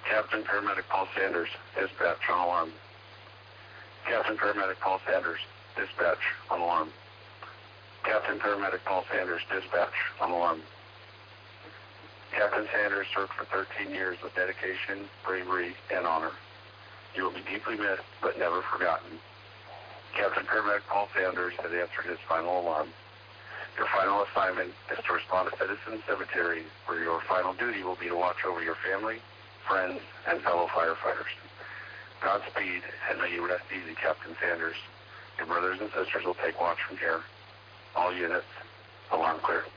Captain Paramedic Paul Sanders, dispatch on alarm. Captain Paramedic Paul Sanders, dispatch on alarm. Captain Paramedic Paul Sanders, dispatch on alarm. Captain Sanders served for 13 years with dedication, bravery, and honor. You will be deeply missed, but never forgotten. Captain Paramedic Paul Sanders has answered his final alarm. Your final assignment is to respond to Citizen Cemetery, where your final duty will be to watch over your family, friends, and fellow firefighters. Godspeed, and may you rest easy, Captain Sanders. Your brothers and sisters will take watch from here. All units, alarm clear.